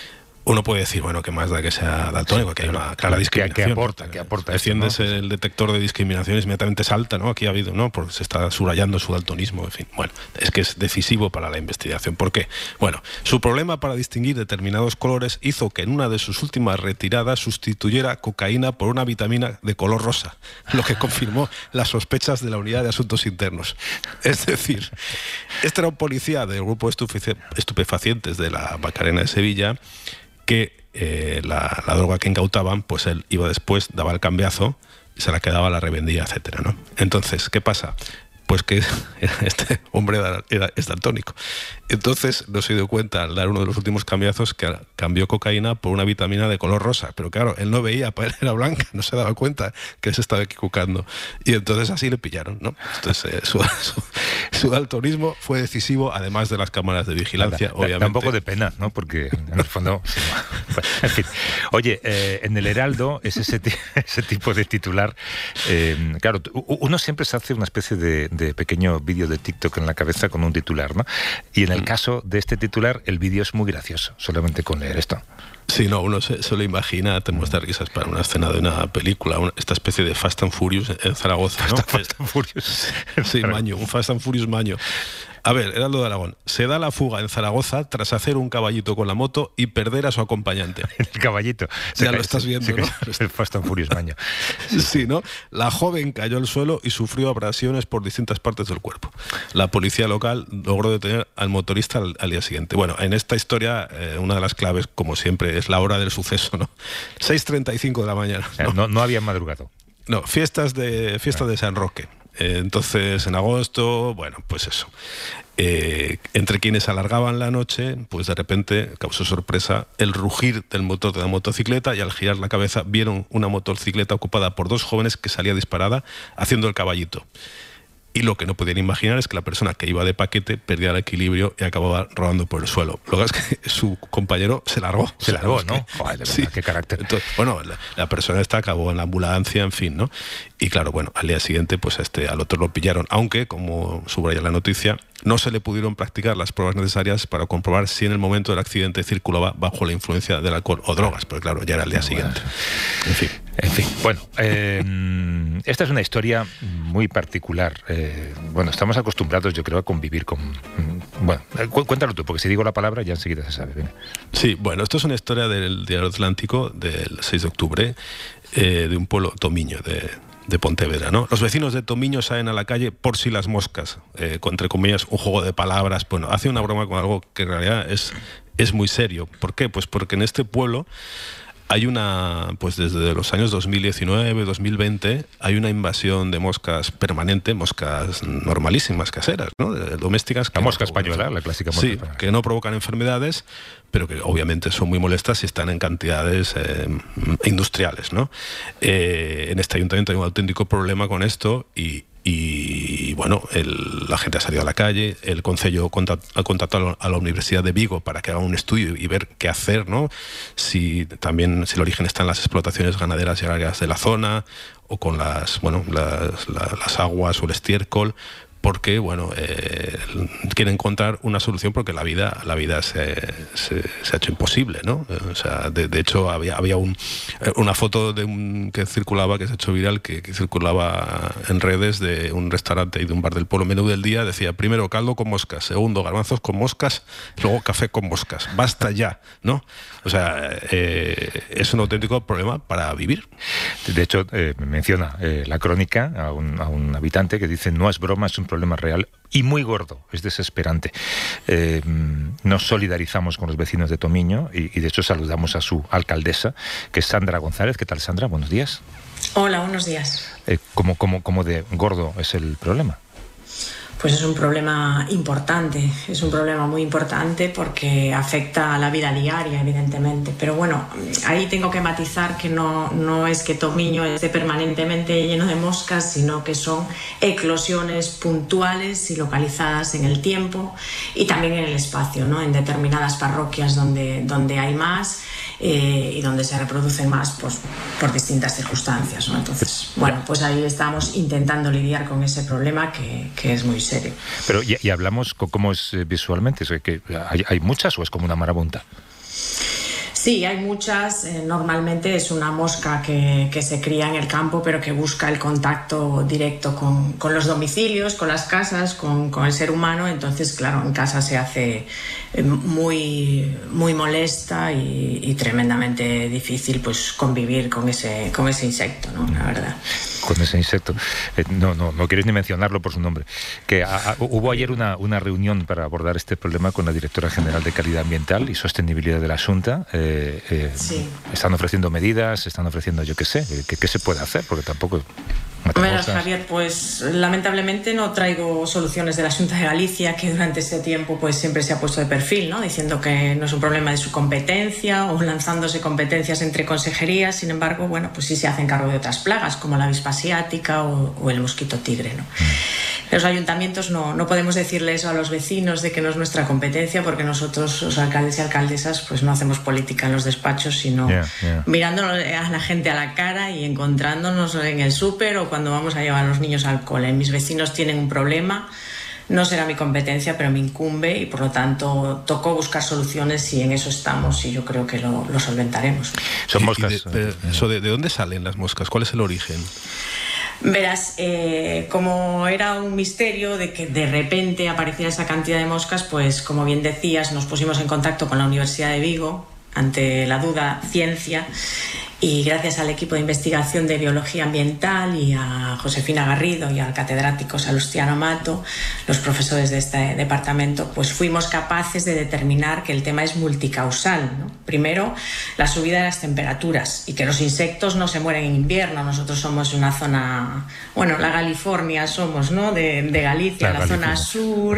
Uno puede decir, bueno, que más da que sea daltónico, que hay una clara discriminación. ¿Qué aporta? ¿Qué aporta? Enciendes esto, ¿no? el detector de discriminaciones, inmediatamente salta, ¿no? Aquí ha habido, ¿no? Porque se está subrayando su daltonismo, en fin. Bueno, es que es decisivo para la investigación. ¿Por qué? Bueno, su problema para distinguir determinados colores hizo que en una de sus últimas retiradas sustituyera cocaína por una vitamina de color rosa, lo que confirmó las sospechas de la Unidad de Asuntos Internos. Es decir, este era un policía del grupo de estupefacientes de la Macarena de Sevilla, que eh, la, la droga que incautaban, pues él iba después, daba el cambiazo, se la quedaba, la revendía, etcétera, ¿no? Entonces, ¿qué pasa? Pues que este hombre era, era, es daltónico. Entonces no se dio cuenta al dar uno de los últimos cambiazos que cambió cocaína por una vitamina de color rosa. Pero claro, él no veía, para él era blanca, no se daba cuenta que se estaba equivocando. Y entonces así le pillaron, ¿no? Entonces eh, su, su, su daltonismo fue decisivo, además de las cámaras de vigilancia, da, obviamente. Da un poco de pena, ¿no? Porque en el fondo... Bueno, en fin. Oye, eh, en el Heraldo es ese, ese tipo de titular. Eh, claro, uno siempre se hace una especie de... de pequeño vídeo de TikTok en la cabeza con un titular, ¿no? Y en el caso de este titular, el vídeo es muy gracioso, solamente con leer esto. Sí, no, uno se, se lo imagina, tenemos de risas para una escena de una película, una, esta especie de Fast and Furious en Zaragoza, ¿no? Fast and Furious. Sí, maño, un Fast and Furious maño. A ver, Heraldo de Aragón. Se da la fuga en Zaragoza tras hacer un caballito con la moto y perder a su acompañante. El caballito. Se ya cae, lo estás viendo, se, ¿no? Se el Fast and Furious maño. Sí. sí, ¿no? La joven cayó al suelo y sufrió abrasiones por distintas partes del cuerpo. La policía local logró detener al motorista al, al día siguiente. Bueno, en esta historia, eh, una de las claves, como siempre, es la hora del suceso, ¿no? seis treinta y cinco de la mañana. ¿no? O sea, no, no habían madrugado. No, fiestas de, fiestas de San Roque. Eh, entonces, en agosto, bueno, pues eso. Eh, entre quienes alargaban la noche, pues de repente causó sorpresa el rugir del motor de la motocicleta y al girar la cabeza vieron una motocicleta ocupada por dos jóvenes que salía disparada haciendo el caballito. Y lo que no podían imaginar es que la persona que iba de paquete perdía el equilibrio y acababa rodando por el suelo. Lo que es que su compañero se largó. Se largó, ¿no? Que, Joder, de verdad, sí. Qué carácter. Entonces, bueno, la, la persona esta acabó en la ambulancia, en fin, ¿no? Y claro, bueno, al día siguiente, pues este, al otro lo pillaron. Aunque, como subraya la noticia, no se le pudieron practicar las pruebas necesarias para comprobar si en el momento del accidente circulaba bajo la influencia del alcohol o drogas, porque claro, ya era el día siguiente. En fin. En fin, bueno, eh, esta es una historia muy particular. Eh, bueno, estamos acostumbrados, yo creo, a convivir con... Bueno, cu cuéntalo tú, porque si digo la palabra ya enseguida se sabe. Viene. Sí, bueno, esto es una historia del Diario Atlántico del seis de octubre, eh, de un pueblo tomiño, de... de Pontevedra, ¿no? Los vecinos de Tomiño salen a la calle por si las moscas, eh, con, entre comillas, un juego de palabras. Bueno, hace una broma con algo que en realidad es, es muy serio. ¿Por qué? Pues porque en este pueblo hay una, pues desde los años dos mil diecinueve, dos mil veinte, hay una invasión de moscas permanente, moscas normalísimas, caseras, ¿no? Domésticas. La mosca española, la clásica mosca Sí, española. que no provocan enfermedades, pero que obviamente son muy molestas y están en cantidades eh, industriales, ¿no? Eh, en este ayuntamiento hay un auténtico problema con esto y, y bueno, el, la gente ha salido a la calle, el Concello ha contactado a la Universidad de Vigo para que haga un estudio y ver qué hacer, ¿no? Si también si el origen está en las explotaciones ganaderas y agrarias de la zona o con las, bueno, las, las, las aguas o el estiércol, porque bueno, eh, quieren encontrar una solución porque la vida la vida se, se, se ha hecho imposible, ¿no? O sea, de, de hecho había, había un, una foto de un, que circulaba, que se ha hecho viral, que, que circulaba en redes de un restaurante y de un bar del pueblo, menú del día, decía primero caldo con moscas, segundo garbanzos con moscas, luego café con moscas, basta ya, ¿no? O sea, eh, es un auténtico problema para vivir. De hecho, eh, menciona eh, la crónica a un, a un habitante que dice no es broma, es un problema real y muy gordo, es desesperante. Eh, nos solidarizamos con los vecinos de Tomiño y, y de hecho saludamos a su alcaldesa, que es Sandra González. ¿Qué tal, Sandra? Buenos días. Hola, buenos días. Eh, ¿cómo, cómo, ¿Cómo de gordo es el problema? Pues es un problema importante, es un problema muy importante porque afecta a la vida diaria, evidentemente. Pero bueno, ahí tengo que matizar que no, no es que Tomiño esté permanentemente lleno de moscas, sino que son eclosiones puntuales y localizadas en el tiempo y también en el espacio, ¿no? En determinadas parroquias donde, donde hay más eh, y donde se reproducen más pues, por distintas circunstancias, ¿no? Entonces, bueno, pues ahí estamos intentando lidiar con ese problema que, que es muy serio. Pero, ¿y, y hablamos cómo es visualmente? ¿Es que hay, ¿Hay muchas o es como una marabunta? Sí, hay muchas. Eh, normalmente es una mosca que, que se cría en el campo, pero que busca el contacto directo con, con los domicilios, con las casas, con, con el ser humano. Entonces, claro, en casa se hace muy, muy molesta y, y tremendamente difícil pues convivir con ese, con ese insecto, ¿no? La verdad. Con ese insecto. Eh, no, no, no quieres ni mencionarlo por su nombre. Que a, a, hubo ayer una, una reunión para abordar este problema con la directora general de Calidad Ambiental y Sostenibilidad de la Xunta. Eh, eh, sí. Están ofreciendo medidas, están ofreciendo, yo qué sé, ¿qué, qué se puede hacer? Porque tampoco... Verás, Javier, pues lamentablemente no traigo soluciones de la Xunta de Galicia, que durante ese tiempo pues siempre se ha puesto de perfil, ¿no? Diciendo que no es un problema de su competencia o lanzándose competencias entre consejerías. Sin embargo, bueno, pues sí se hacen cargo de otras plagas como la avispa asiática o, o el mosquito tigre, ¿no? Los ayuntamientos no, no podemos decirle eso a los vecinos de que no es nuestra competencia, porque nosotros, los alcaldes y alcaldesas, pues no hacemos política en los despachos, sino yeah, yeah. mirándonos a la gente a la cara y encontrándonos en el súper o cuando vamos a llevar a los niños al cole. Mis vecinos tienen un problema, no será mi competencia, pero me incumbe y por lo tanto tocó buscar soluciones y en eso estamos y yo creo que lo, lo solventaremos. Son moscas. De, de, eso de, ¿De dónde salen las moscas? ¿Cuál es el origen? Verás, eh, como era un misterio de que de repente apareciera esa cantidad de moscas, pues como bien decías, nos pusimos en contacto con la Universidad de Vigo ante la duda ciencia y gracias al equipo de investigación de biología ambiental y a Josefina Garrido y al catedrático Salustiano Mato, los profesores de este departamento, pues fuimos capaces de determinar que el tema es multicausal, ¿no? Primero, la subida de las temperaturas y que los insectos no se mueren en invierno. Nosotros somos una zona, bueno, la California somos, ¿no? De, de Galicia, la, la zona sur,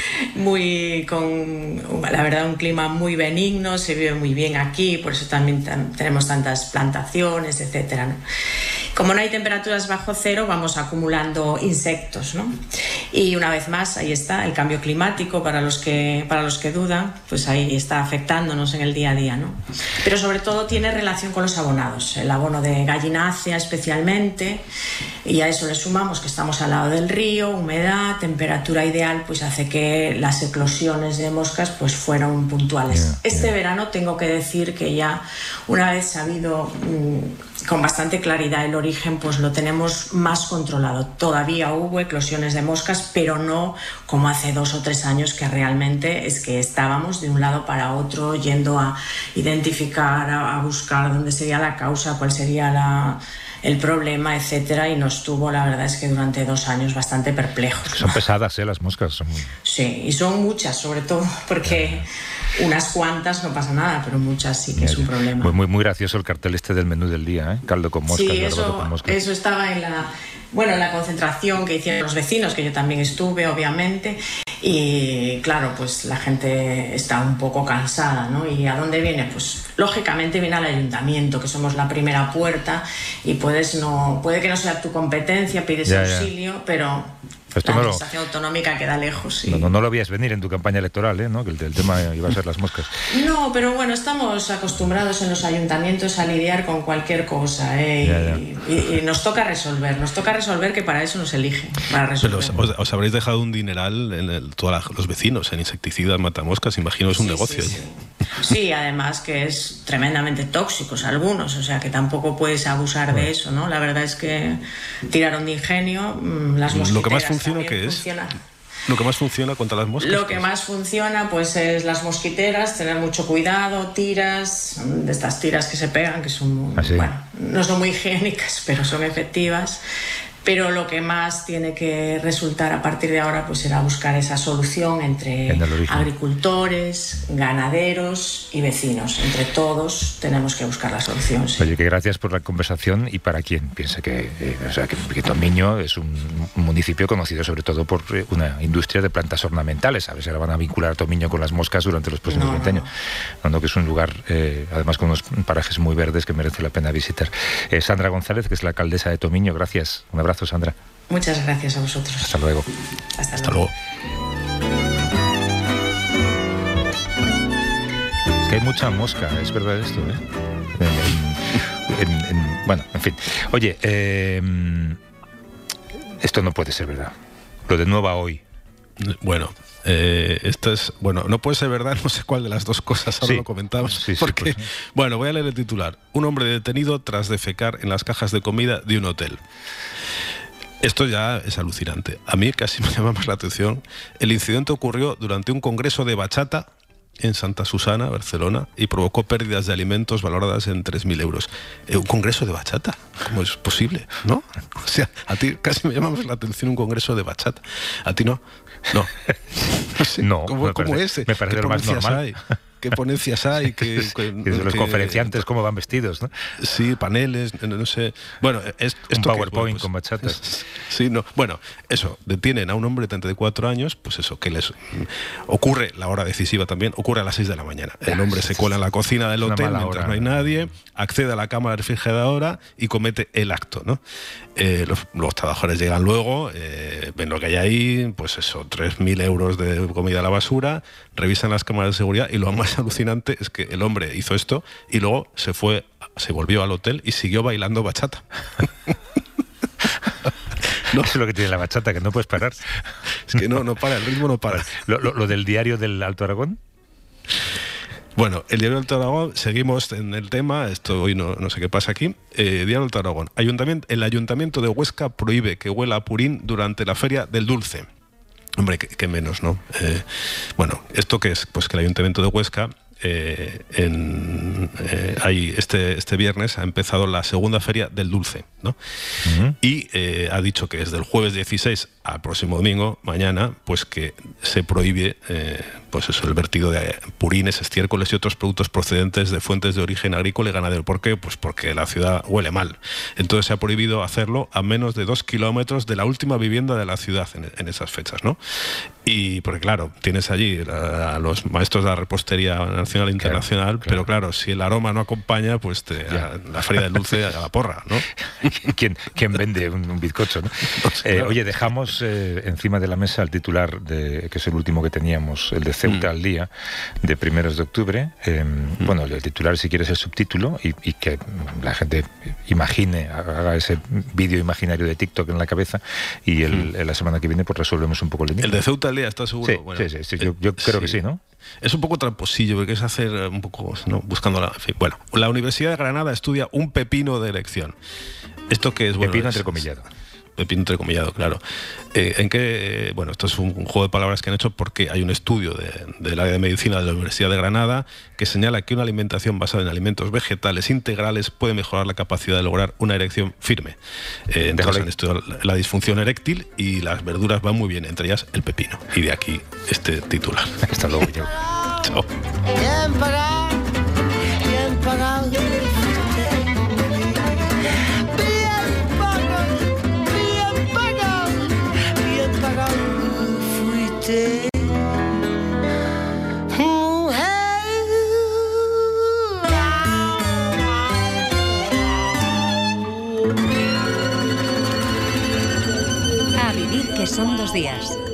muy con, la verdad, un clima muy benigno, se vive muy bien aquí, por eso también tenemos tantas plantas, etcétera, ¿no? Como no hay temperaturas bajo cero, vamos acumulando insectos, ¿no? Y una vez más, ahí está el cambio climático para los que para los que dudan, pues ahí está afectándonos en el día a día, ¿no? Pero sobre todo tiene relación con los abonados, el abono de gallinácea especialmente, y a eso le sumamos que estamos al lado del río, humedad, temperatura ideal, pues hace que las eclosiones de moscas pues fueron puntuales. Yeah, este yeah. verano tengo que decir que ya una vez sabido mmm, con bastante claridad el origen, pues lo tenemos más controlado. Todavía hubo eclosiones de moscas, pero no como hace dos o tres años, que realmente es que estábamos de un lado para otro yendo a identificar, a, a buscar dónde sería la causa, cuál sería la, el problema, etcétera, y nos tuvo, la verdad es que durante dos años bastante perplejos. Son pesadas, ¿eh? Las moscas. Son muy... Sí, y son muchas, sobre todo, porque... Unas cuantas no pasa nada, pero muchas sí que ya, es un problema. Muy, muy, muy gracioso el cartel este del menú del día, ¿eh? Caldo con moscas, sí, eso, con moscas. Eso estaba en la, bueno, en la concentración que hicieron los vecinos, que yo también estuve, obviamente, y claro, pues la gente está un poco cansada, ¿no? ¿Y a dónde viene? Pues lógicamente viene al ayuntamiento, que somos la primera puerta, y puedes no, puede que no sea tu competencia, pides ya, auxilio, ya. pero... Esto la no administración lo, autonómica queda lejos. Sí. No, no, no lo veías venir en tu campaña electoral, ¿eh? ¿No? Que el, el tema iba a ser las moscas. No, pero bueno, estamos acostumbrados en los ayuntamientos a lidiar con cualquier cosa, ¿eh? Ya, ya. Y, y, y nos toca resolver, nos toca resolver que para eso nos eligen, para resolver. Pero os, os, os habréis dejado un dineral en el, todos los vecinos en insecticidas, matamoscas, imagino es un sí, negocio. Sí, sí. sí, además que es tremendamente tóxicos algunos, o sea que tampoco puedes abusar bueno. de eso, ¿no? La verdad es que tiraron de ingenio, las mosquiteras. Lo que más funciona ¿qué es? Funciona. Lo que más funciona contra las moscas. Lo que más funciona pues es las mosquiteras, tener mucho cuidado, tiras, de estas tiras que se pegan, que son muy, ¿Ah, sí? bueno, no son muy higiénicas, pero son efectivas. Pero lo que más tiene que resultar a partir de ahora pues será buscar esa solución entre agricultores, ganaderos y vecinos. Entre todos tenemos que buscar la solución. Sí. Oye, que gracias por la conversación y para quien piense que, eh, o sea, que, que Tomiño es un municipio conocido sobre todo por una industria de plantas ornamentales. A ver si ahora van a vincular a Tomiño con las moscas durante los próximos no, veinte años. No, no, que es un lugar, eh, además con unos parajes muy verdes que merece la pena visitar. Eh, Sandra González, que es la alcaldesa de Tomiño, gracias. Un abrazo. Sandra. Muchas gracias a vosotros. Hasta luego. Hasta, Hasta luego. Es que hay mucha mosca, es verdad esto, ¿eh? En, en, en, bueno, en fin. Oye, eh, esto no puede ser verdad. Lo de Nueva Hoy. Bueno, eh, esto es, bueno, no puede ser verdad, no sé cuál de las dos cosas, ahora sí, lo comentamos, sí, sí, porque, pues, bueno, voy a leer el titular. Un hombre detenido tras defecar en las cajas de comida de un hotel. Esto ya es alucinante. A mí casi me llama más la atención. El incidente ocurrió durante un congreso de bachata en Santa Susana, Barcelona, y provocó pérdidas de alimentos valoradas en tres mil euros. Eh, ¿Un congreso de bachata? ¿Cómo es posible? ¿No? O sea, a ti casi me llama más la atención un congreso de bachata. ¿A ti no? No. No, sé, no ¿Cómo, me ¿cómo parece, es? me parece lo más normal. Hay? ¿Qué ponencias hay? ¿Qué, que, que los que, conferenciantes cómo van vestidos, ¿no? Sí, paneles, no, no sé. Bueno, es, un esto PowerPoint que, bueno, pues, con bachatas. Sí, no. Bueno, eso, detienen a un hombre de treinta y cuatro años, pues eso, que les ocurre, la hora decisiva también, ocurre a las seis de la mañana. El hombre se cuela en la cocina del hotel mientras hora. no hay nadie, accede a la cámara refrigeradora y comete el acto, ¿no? Eh, los, los trabajadores llegan luego, eh, ven lo que hay ahí, pues eso, tres mil euros de comida a la basura, revisan las cámaras de seguridad y lo más alucinante es que el hombre hizo esto y luego se fue, se volvió al hotel y siguió bailando bachata. No. Eso es lo que tiene la bachata, que no puedes parar. Es que no, no para, el ritmo no para. ¿Lo, lo, lo del diario del Alto Aragón? Bueno, el Diario del Alto Aragón, seguimos en el tema, esto hoy no, no sé qué pasa aquí. Eh, Diario del Alto Aragón, Ayuntamiento, el Ayuntamiento de Huesca prohíbe que huela a purín durante la Feria del Dulce. Hombre, que, que menos, ¿no? Eh, bueno, ¿esto qué es? Pues que el Ayuntamiento de Huesca, eh, en, eh, hay este, este viernes ha empezado la segunda Feria del Dulce, ¿no? Uh-huh. Y eh, ha dicho que desde el jueves dieciséis al próximo domingo, mañana, pues que se prohíbe eh, pues eso, el vertido de purines, estiércoles y otros productos procedentes de fuentes de origen agrícola y ganadero. ¿Por qué? Pues porque la ciudad huele mal. Entonces se ha prohibido hacerlo a menos de dos kilómetros de la última vivienda de la ciudad en, en esas fechas, ¿no? Y porque claro, tienes allí a, a los maestros de la repostería nacional e internacional, claro, claro. Pero claro, si el aroma no acompaña, pues te, a, la feria del dulce a la porra, ¿no? ¿Quién, quién vende un, un bizcocho, no? no sé, eh, claro. Oye, dejamos eh, encima de la mesa el titular, de, que es el último que teníamos, el de Ceuta mm. al día, de primeros de octubre. Eh, mm. Bueno, el titular, si quieres, el subtítulo, y, y que la gente imagine, haga ese vídeo imaginario de TikTok en la cabeza, y el, mm. la semana que viene pues resolvemos un poco el límite. El de Ceuta al día, ¿estás seguro? Sí, bueno, sí, sí, sí, yo, yo creo sí. que sí, ¿no? Es un poco tramposillo, porque es hacer un poco, ¿no? Buscando la... En fin, bueno, la Universidad de Granada estudia un pepino de elección. ¿Esto qué es? Bueno, pepino es, entrecomillado. Pepino entrecomillado, claro. Eh, ¿En qué? Eh, bueno, esto es un, un juego de palabras que han hecho porque hay un estudio de, del área de medicina de la Universidad de Granada que señala que una alimentación basada en alimentos vegetales integrales puede mejorar la capacidad de lograr una erección firme. Eh, entonces han estudiado la disfunción eréctil y las verduras van muy bien, entre ellas el pepino. Y de aquí este titular. Hasta luego, yo. bonito. Bien pagado, bien pagado. Bien pagado, bien pagado, bien pagado fuiste. A vivir que son dos días.